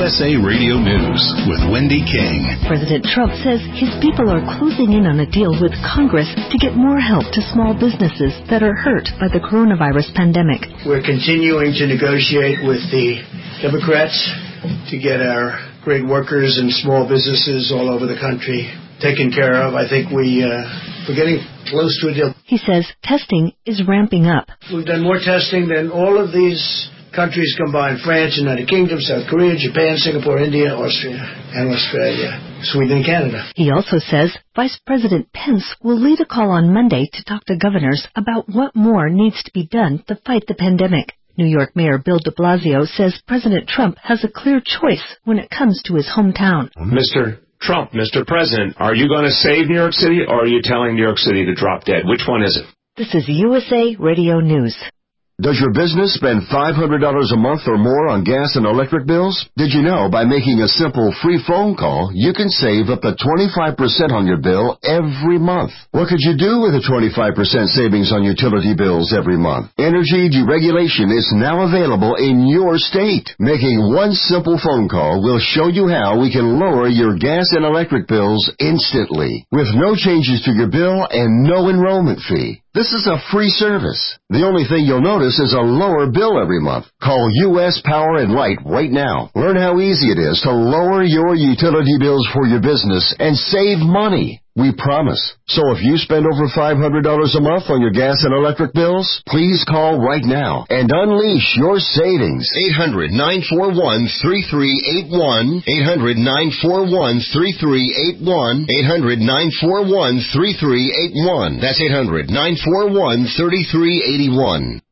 USA Radio News with Wendy King. President Trump says his people are closing in on a deal with Congress to get more help to small businesses that are hurt by the coronavirus pandemic. We're continuing to negotiate with the Democrats to get our great workers and small businesses all over the country taken care of. I think we're getting close to a deal. He says testing is ramping up. We've done more testing than all of these countries combined: France, United Kingdom, South Korea, Japan, Singapore, India, Austria, Sweden, and Canada. He also says Vice President Pence will lead a call on Monday to talk to governors about what more needs to be done to fight the pandemic. New York Mayor Bill de Blasio says President Trump has a clear choice when it comes to his hometown. Mr. Trump, Mr. President, are you going to save New York City, or are you telling New York City to drop dead? Which one is it? This is USA Radio News. Does your business spend $500 a month or more on gas and electric bills? Did you know by making a simple free phone call, you can save up to 25% on your bill every month? What could you do with a 25% savings on utility bills every month? Energy deregulation is now available in your state. Making one simple phone call will show you how we can lower your gas and electric bills instantly, with no changes to your bill and no enrollment fee. This is a free service. The only thing you'll notice is a lower bill every month. Call U.S. Power and Light right now. Learn how easy it is to lower your utility bills for your business and save money. We promise. So if you spend over $500 a month on your gas and electric bills, please call right now and unleash your savings. 800-941-3381. 800-941-3381. 800-941-3381. That's 800-941-3381.